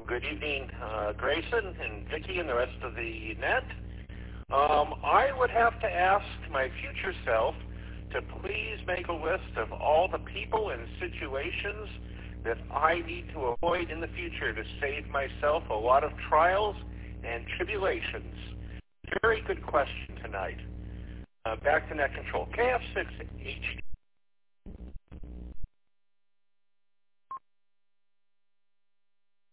good evening, Grayson and Vicki and the rest of the net. I would have to ask my future self to please make a list of all the people and situations that I need to avoid in the future to save myself a lot of trials and tribulations. Very good question tonight. Back to net control. KF6H.